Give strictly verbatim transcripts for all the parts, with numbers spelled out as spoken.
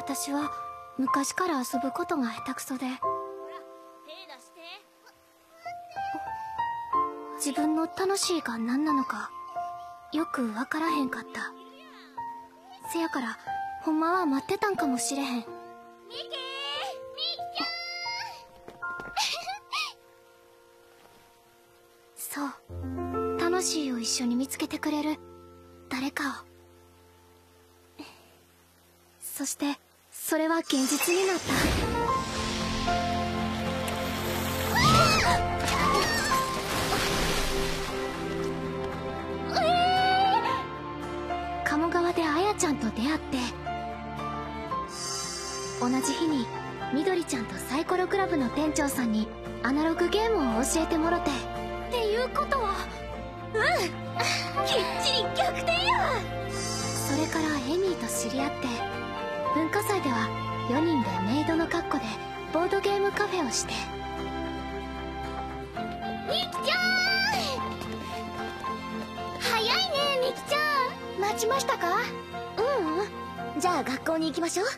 私は昔から遊ぶことが下手くそで、自分の楽しいが何なのかよくわからへんかった。せやからほんまは待ってたんかもしれへん。ミキー、ミキちゃんそう、楽しいを一緒に見つけてくれる誰かを。そしてそれは現実になった。鴨川であやちゃんと出会って、同じ日にみどりちゃんとサイコロクラブの店長さんにアナログゲームを教えてもろて。っていうことは、うんきっちり逆転や。それからエミーと知り合って、文化祭ではよにんでメイドの格好でボードゲームカフェをして。ミキちゃん早いね。ミキちゃん待ちましたか？ううん、じゃあ学校に行きましょう。うん。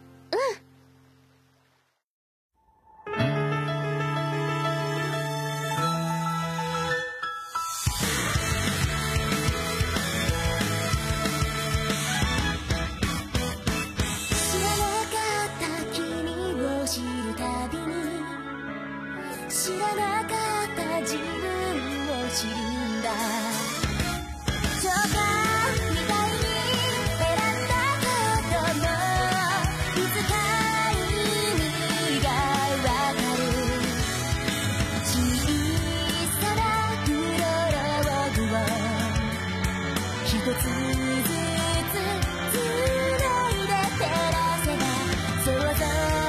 知らなかった自分を知るんだ。ジョーカーみたいに選んだこともいつか意味がわかる。小さなプロローグを一つずつ繋いで照らせば、想像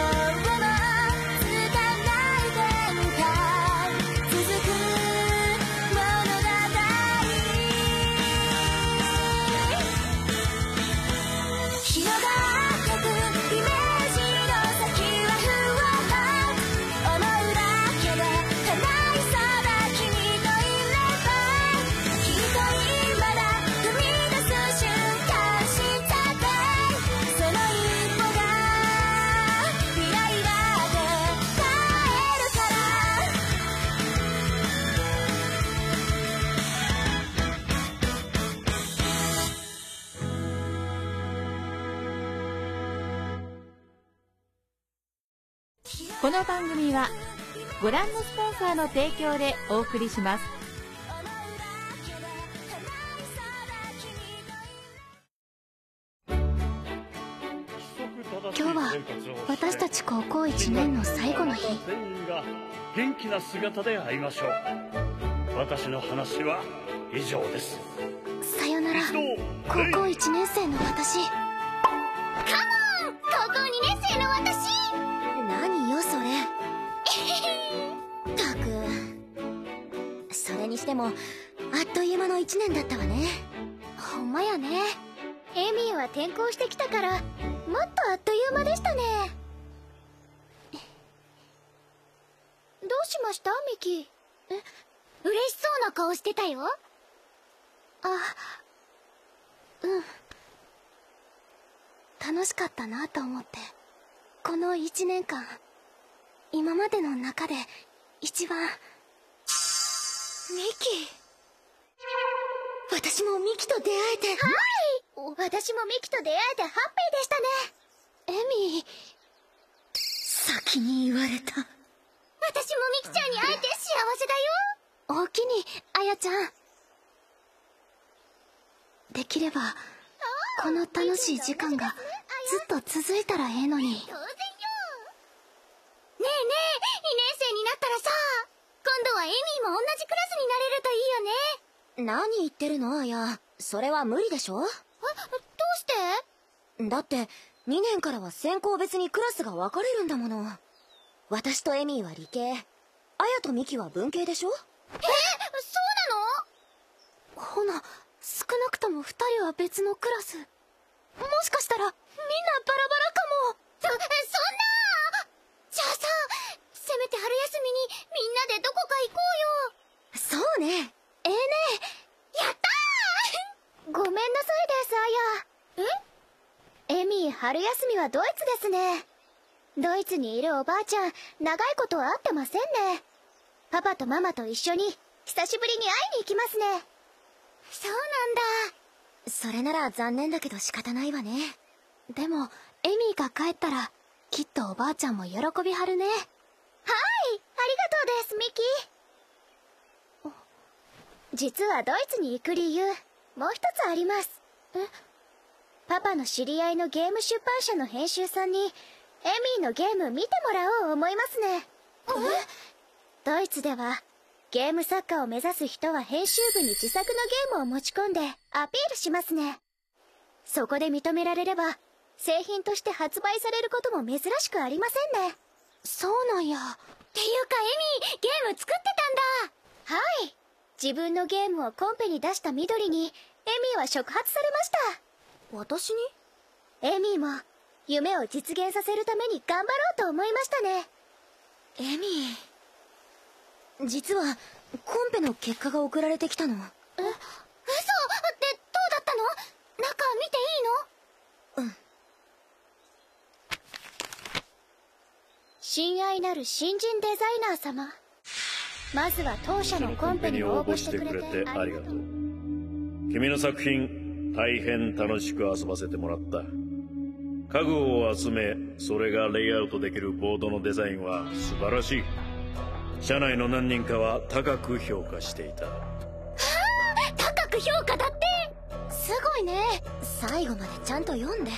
この番組はご覧のスポンサーの提供でお送りします。 今日は私たち高校いちねんの最後の日。 全員が元気な姿で会いましょう。私の話は以上です。 さよなら、高校いちねん生の私。カモン、高校にねん生の私。何よそれ。ったく、それにしてもあっという間のいちねんだったわね。ほんまやね。エミーは転校してきたからもっとあっという間でしたね。どうしましたミキ？え、嬉しそうな顔してたよ。あ、うん。楽しかったなと思って。このいちねんかん、今までの中で一番。ミキ、私もミキと出会えて。はい、私もミキと出会えてハッピーでしたね。エミー、先に言われた。私もミキちゃんに会えて幸せだよ。おおきに、あやちゃん。できればこの楽しい時間がずっと続いたらええのに。当然よ。ねえねえ、にねん生になったらさ、今度はエミーも同じクラスになれるといいよね。何言ってるのあや、それは無理でしょ。え、どうして？だってにねんからは専攻別にクラスが分かれるんだもの。私とエミーは理系、あやとミキは文系でしょ。え、そうなの？ほな、少なくとも二人は別のクラス。もしかしたらみんなバラバラかも。そ、そんな。じゃあさ、せめて春休みにみんなでどこか行こうよ。そうね。ええね。やったー。ごめんなさいです、あや。え？エミー私、春休みはドイツですね。ドイツにいるおばあちゃん、長いことは会ってませんね。パパとママと一緒に久しぶりに会いに行きますね。 そうなんだ。それなら残念だけど仕方ないわね。 でもエミーが帰ったらきっとおばあちゃんも喜びはるね。 はい、ありがとうです、ミキ。実はドイツに行く理由、もう一つあります。え？パパの知り合いのゲーム出版社の編集さんにエミーのゲーム見てもらおう思いますね。ドイツではゲーム作家を目指す人は編集部に自作のゲームを持ち込んでアピールしますね。そこで認められれば製品として発売されることも珍しくありませんね。 そうなんや。 っていうかエミー、ゲーム作ってたんだ。はい、自分のゲームをコンペに出した緑にエミーは触発されました。 私に？ エミーも夢を実現させるために頑張ろうと思いましたね。 エミー、実はコンペの結果が送られてきたの。え、嘘？で、どうだったの？中見ていいの？うん。 親愛なる新人デザイナー様、まずは当社のコンペに応募してくれてありがとう。 君の作品大変楽しく遊ばせてもらった。家具を集め、それがレイアウトできるボードのデザインは素晴らしい。社内の何人かは高く評価していた。はあ、高く評価だって。すごいね。最後までちゃんと読んで。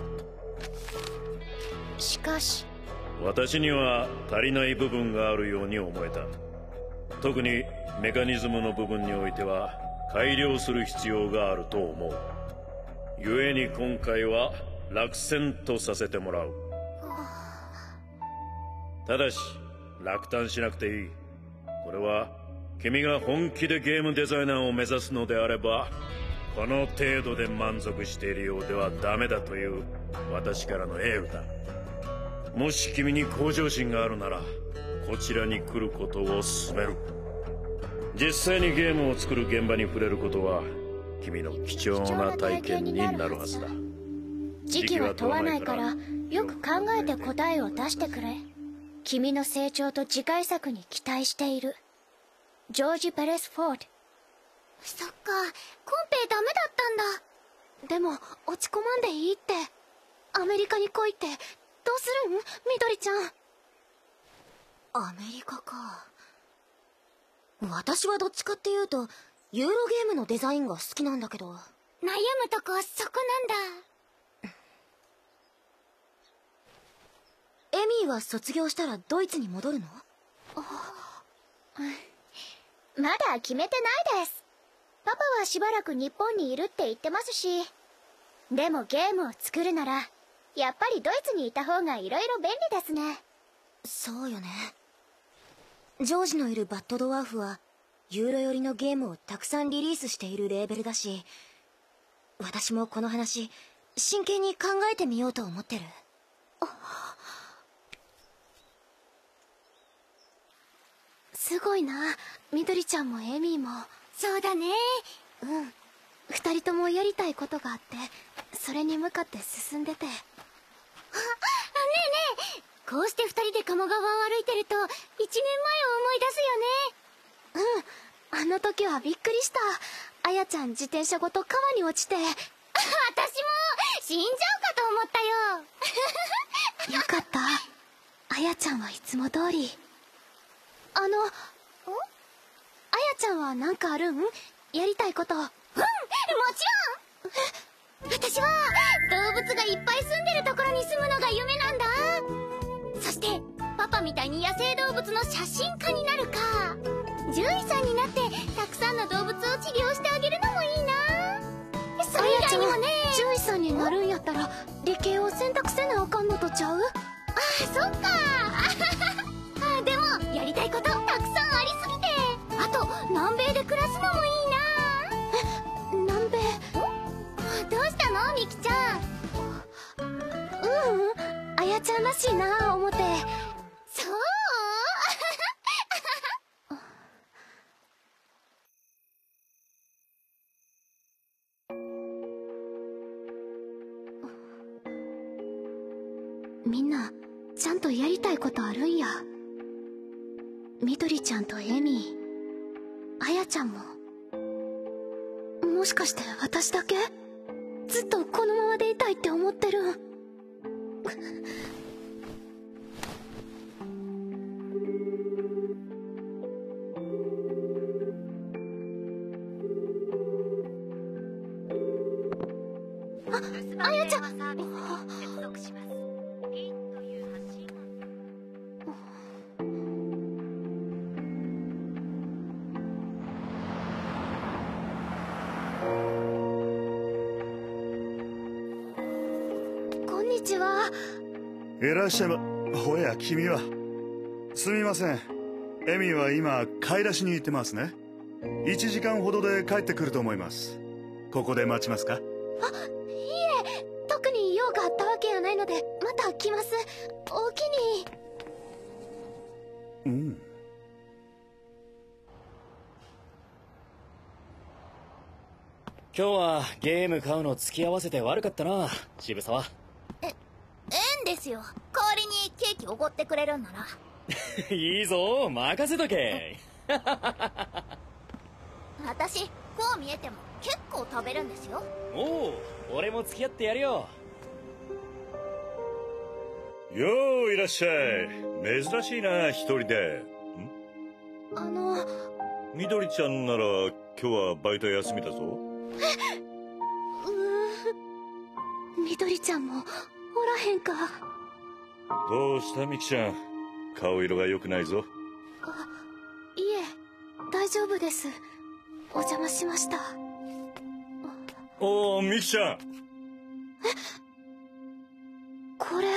しかし私には足りない部分があるように思えた。特にメカニズムの部分においては改良する必要があると思う。故に今回は落選とさせてもらう。ただし落胆しなくていい。これは君が本気でゲームデザイナーを目指すのであれば、この程度で満足しているようではダメだという私からのエールだ。もし君に向上心があるならこちらに来ることを勧める。実際にゲームを作る現場に触れることは君の貴重な体験になるはずだ。 時期は問わないからよく考えて答えを出してくれ。君の成長と次回作に期待している。ジョージ・ペレスフォード。 そっか、コンペダメだったんだ。 でも落ち込まんでいいって。アメリカに来いってどうするん？みどりちゃん。 アメリカか。私はどっちかっていうとユーロゲームのデザインが好きなんだけど。悩むとこはそこなんだ。エミーは卒業したらドイツに戻るの？ まだ決めてないです。パパはしばらく日本にいるって言ってますし。でもゲームを作るならやっぱりドイツにいた方がいろいろ便利ですね。 そうよね。ジョージのいるバッドドワーフはユーロ寄りのゲームをたくさんリリースしているレーベルだし、私もこの話真剣に考えてみようと思ってる。 すごいな、みどりちゃんもエミーも。 そうだね。 うん、二人ともやりたいことがあってそれに向かって進んでて。あ、ねえねえ、こうして二人で鴨川を歩いてると一年前を思い出すよね。 うん、あの時はびっくりした。あやちゃん自転車ごと川に落ちて。私も死んじゃうかと思ったよ。 よかった。あやちゃんはいつも通り。あの、あやちゃんは何かあるん？やりたいこと。うん、もちろん。私は動物がいっぱい住んでるところに住むのが夢なんだ。そしてパパみたいに野生動物の写真家になるか、獣医さんになってたくさんの動物を治療してあげるのもいいな。それ以外にもね。 獣医さんになるんやったら理系を選択せなあかんのとちゃう？ ああ、そっか。あ、でもやりたいことたくさんありすぎて、あと南米で暮らすのもいいな。 え、南米？ どうしたのみきちゃん？ ううん、あやちゃんらしいなあ思って。 そう？ みんなちゃんとやりたいことあるんや。みどりちゃんとエミー、あやちゃんも。もしかして私だけずっとこのままでいたいって思ってるん？あ、あやちゃん。こんにちは。 いらっしゃいま。おや君は。すみません、エミは今買い出しに行ってますね。いちじかんほどで帰ってくると思います。ここで待ちますか？あ、いいえ、特に用があったわけやないのでまた来ます。おおきに。 うん。 今日はゲーム買うの付き合わせて悪かったな、渋沢。 え、ええんですよ。代わりにケーキおごってくれるんなら。 いいぞ、任せとけ。 私、こう見えても結構食べるんですよ。 おう、俺も付き合ってやるよ。 よういらっしゃい。珍しいな、一人で。 ん？あのみどりちゃんなら今日はバイト休みだぞ。 うーん、みどりちゃんもおらへんか。 どうしたミキちゃん、顔色が良くないぞ。 あ、いえ、大丈夫です。お邪魔しました。 おお、ミキちゃん。え、 これ。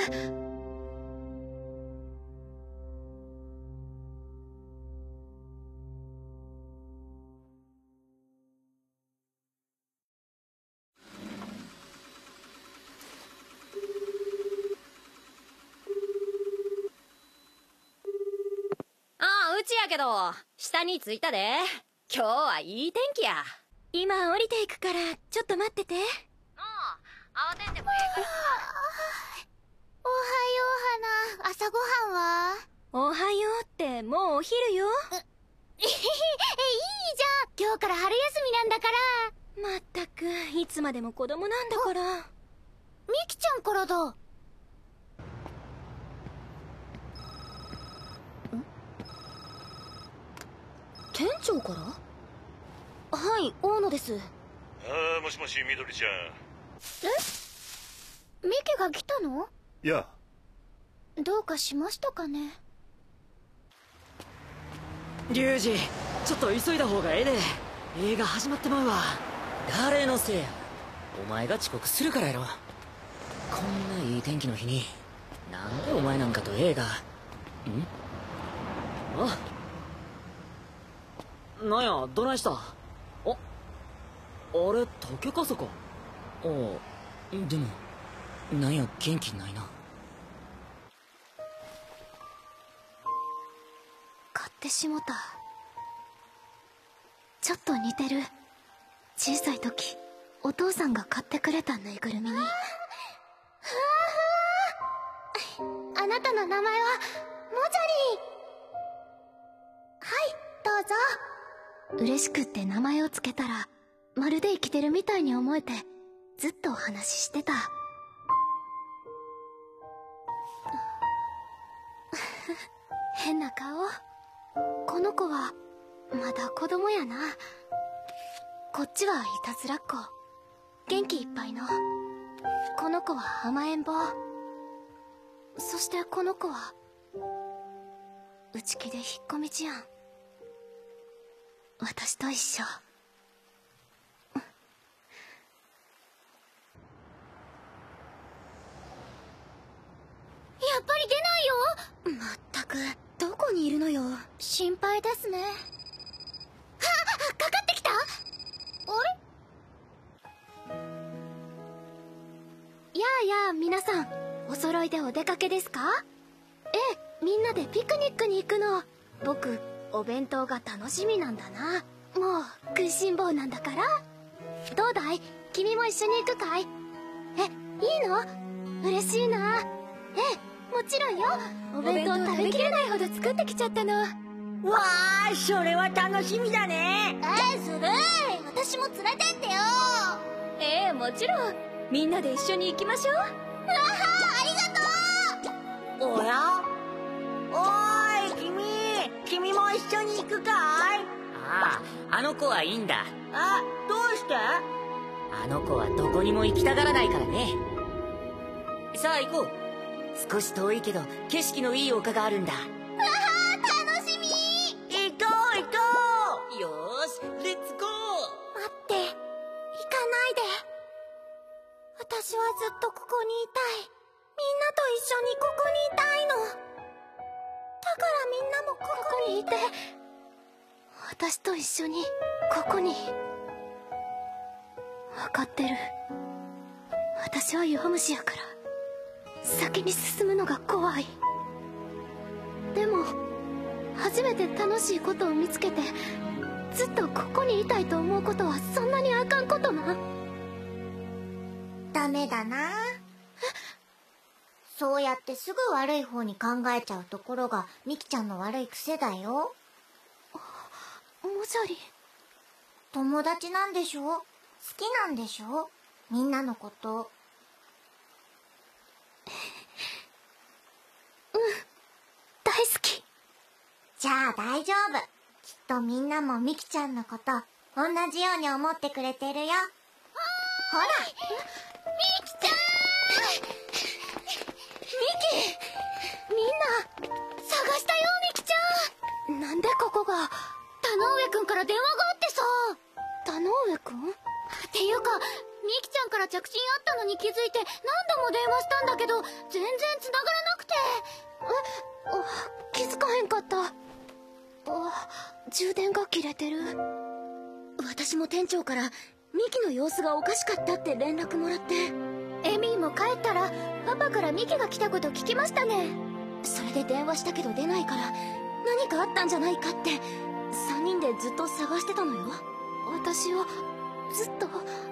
うちやけど下に着いたで。今日はいい天気や。 今降りていくからちょっと待ってて。 ああ、慌てんでもええから。 おはよう、花。朝ごはんは？ おはようってもうお昼よ。 え、いいじゃん。今日から春休みなんだから。 まったくいつまでも子供なんだから。 みきちゃんからだ。店長から？はい、大野です。 ああ、もしもし、みどりちゃん。 え？ミキが来たの？ いや。 どうかしましたかね。 リュウジ、ちょっと急いだ方がええで。映画始まってまうわ。 誰のせいや。お前が遅刻するからやろ。こんないい天気の日になんでお前なんかと映画。ん？ あ、なんや、どないした？あ、あれ、竹笠か。 ああ、でもなんや元気ないな。 買ってしもた。ちょっと似てる。小さい時お父さんが買ってくれたぬいぐるみに。ふわふわ。あなたの名前はモジャリー。はい、どうぞ。嬉しくって名前をつけたらまるで生きてるみたいに思えてずっとお話ししてた。変な顔。この子はまだ子供やな。こっちはいたずらっ子、元気いっぱいの。この子は甘えん坊。そしてこの子は内気で引っ込み思案。私と一緒。やっぱり出ないよ。 まったくどこにいるのよ。 心配ですね。はっ、かかってきた。あれ？やあやあ、皆さんお揃いでお出かけですか？ええ、みんなでピクニックに行くの。僕お弁当が楽しみなんだな。もう食いしん坊なんだから。どうだい？君も一緒に行くかい？え、いいの？嬉しいな。 ええ、もちろんよ。お弁当食べきれないほど作ってきちゃったの。わー、それは楽しみだね。 えー、ずるい。私も連れてってよ。 ええ、もちろん。みんなで一緒に行きましょう。うわはありがとう。 おや？おーい、君。君も一緒に行くかい？ ああ、あの子はいいんだ。 あ、どうして？ あの子はどこにも行きたがらないからね。さあ行こう。少し遠いけど景色のいい丘があるんだ。 うわー、楽しみ。 行こう行こう。よーし、レッツゴー。 待って、行かないで。私はずっとここにいたい。みんなと一緒にここにいたいの。だからみんなもここにいて、私と一緒にここに。分かってる。私は弱虫やから先に進むのが怖い。でも初めて楽しいことを見つけて、ずっとここにいたいと思うことはそんなにあかんことな。 ダメだな。そうやってすぐ悪い方に考えちゃうところがミキちゃんの悪い癖だよ。 もじゃり、 友達なんでしょ？好きなんでしょ？みんなのこと。うん、 大好き。 じゃあ大丈夫。きっとみんなもミキちゃんのこと同じように思ってくれてるよ。ほら、ミキちゃん。 ミキ、みんな探したよ。ミキちゃん、なんでここが。田上くんから電話があってさ。田上くんっていうか、ミキちゃんから着信あったのに気づいて何度も電話したんだけど全然繋がらなくて。 え、あ、気づかへんかった。あ、充電が切れてる。 私も店長からミキの様子がおかしかったって連絡もらって。エミーも帰ったらパパからミキが来たこと聞きましたね。それで電話したけど出ないから何かあったんじゃないかってさんにんでずっと探してたのよ。 私はずっと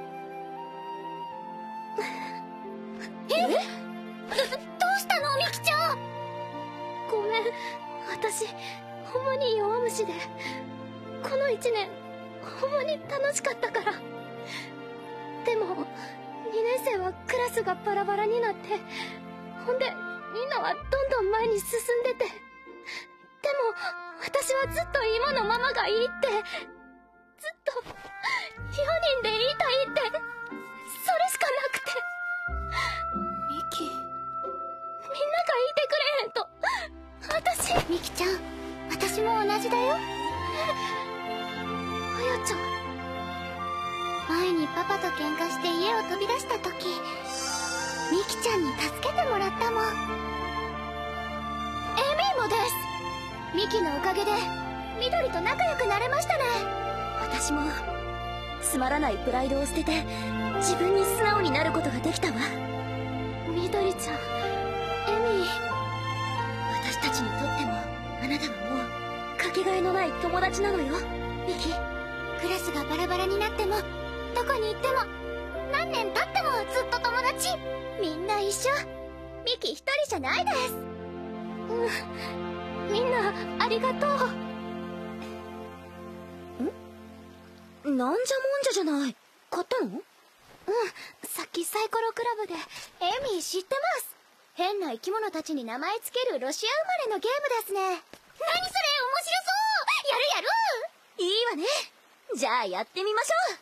え？ど、どうしたのミキちゃん。 ごめん、私ほんまに弱虫で、この一年ほんまに楽しかったから。でもにねん生はクラスがバラバラになって、ほんでみんなはどんどん前に進んでて、でも私はずっと今のままがいいって、ずっとよにんでいたいって、それしかなくて。ミキ、みんながいてくれへんと私。 ミキちゃん、私も同じだよ。 あやちゃん、 前にパパと喧嘩して家を飛び出した時、ミキちゃんに助けてもらったもん。エミーもです。ミキのおかげで緑と仲良くなれましたね。私もつまらないプライドを捨てて自分に素直になることができたわ。 緑ちゃん、エミー、 私たちにとってもあなたはもうかけがえのない友達なのよ。ミキ、クラスがバラバラになってもどこに行っても何年経ってもずっと友達。みんな一緒。ミキ一人じゃないです。 うん、みんなありがとう。 ん？なんじゃもんじゃじゃない。買ったの？うん、 さっきサイコロクラブで。 エミー知ってます。変な生き物たちに名前つけるロシア生まれのゲームですね。何それ、面白そう。やるやる。いいわね。じゃあやってみましょ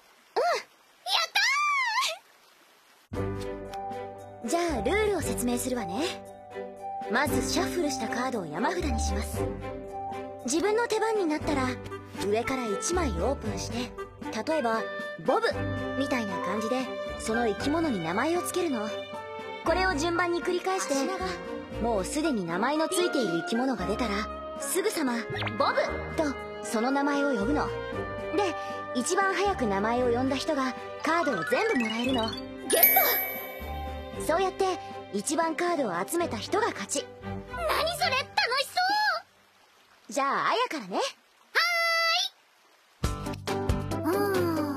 う。うん、やったー。じゃあルールを説明するわね。まずシャッフルしたカードを山札にします。自分の手番になったら上からいちまいオープンして、例えばボブみたいな感じでその生き物に名前をつけるの。これを順番に繰り返して、もうすでに名前のついている生き物が出たらすぐさまボブとその名前を呼ぶので、一番早く名前を呼んだ人がカードを全部もらえるの。ゲット。そうやって一番カードを集めた人が勝ち。何それ、楽しそう。じゃああやからね。はーい。うーん、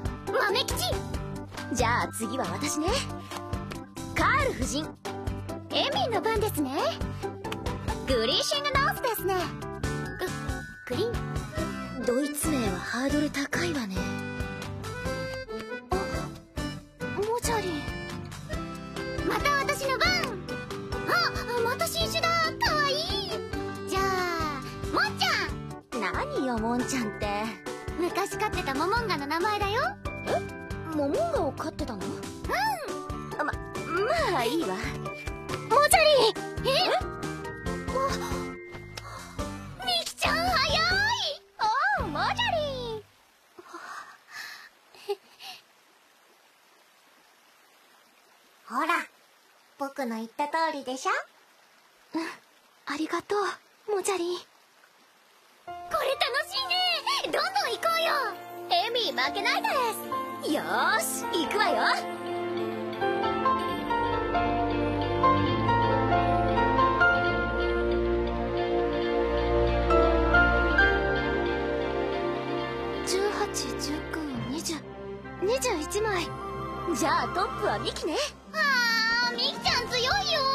豆吉。じゃあ次は私ね。カール夫人。 エミーの番ですね。グリーシングノースですね。グ、グリーン。ドイツ名はハードル高いわね。 あ、モジャリン。 また私の番。あ、また新種だ。かわいい。じゃあ、モンちゃん。何よ、モンちゃんって。昔飼ってたモモンガの名前だよ。え、モモンガを飼ってたの？うん。ま、まあいいわ。モジャリン。え？ミキちゃん早い。おう、モジャリン。 ほら、僕の言った通りでしょ？ うん、ありがとう、モジャリン。 これ楽しいね。どんどん行こうよ。エミー負けないです。よーし、行くわよ。 じゅうはち、じゅうきゅう、にじゅう、にじゅういちまい。 じゃあトップはミキね。あー、ミキちゃん強いよ。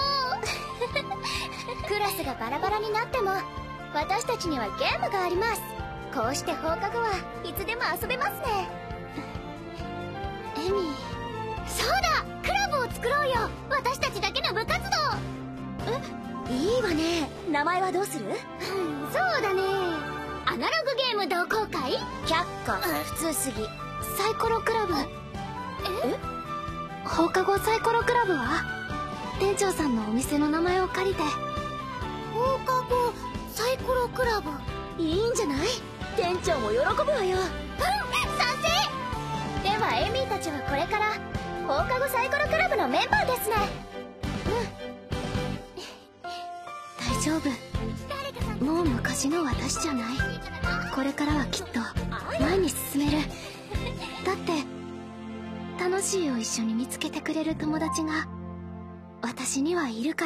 クラスがバラバラになっても私たちにはゲームがあります。こうして放課後はいつでも遊べますね。 エミー。 そうだ、クラブを作ろうよ。私たちだけの部活動。え、いいわね。名前はどうする？そうだね、アナログゲーム同好会？却下。普通すぎ。 サイコロクラブ。 え？ 放課後サイコロクラブは店長さんのお店の名前を借りて。 放課後サイコロクラブ、いいんじゃない？店長も喜ぶわよ。うん、賛成。ではエミーたちはこれから放課後サイコロクラブのメンバーですね。 うん大丈夫、もう昔の私じゃない。これからはきっと前に進める。だって楽しいを一緒に見つけてくれる友達が私にはいるから。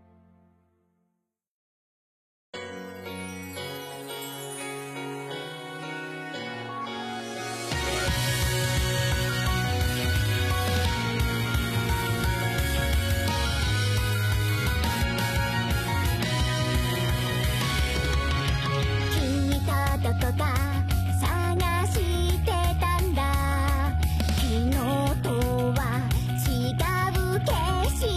君とどこか探してたんだ。昨日とは違う景色。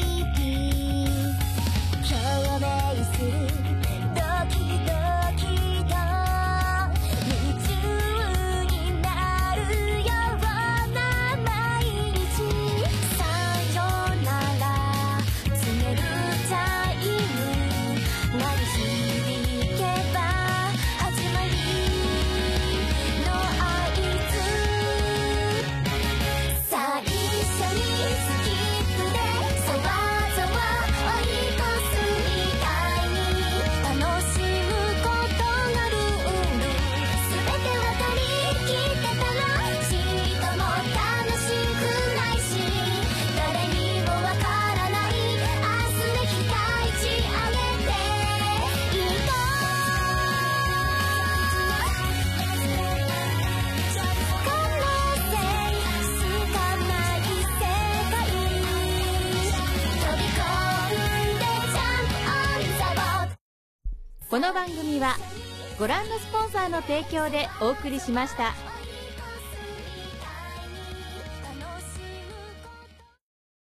共鳴するドキドキと夢中になるような毎日。さよなら告げるタイム鳴り響けば始まりの合図。最初にスキップでそわそわ追い越すみたいに楽しむことのルール。全てわかりきってたらちっとも楽しくないし、誰にもわからない明日で期待値上げていこう。可能性しかない世界。飛び込んでジャンプオンザボート。 この番組はご覧のスポンサーの提供でお送りしました。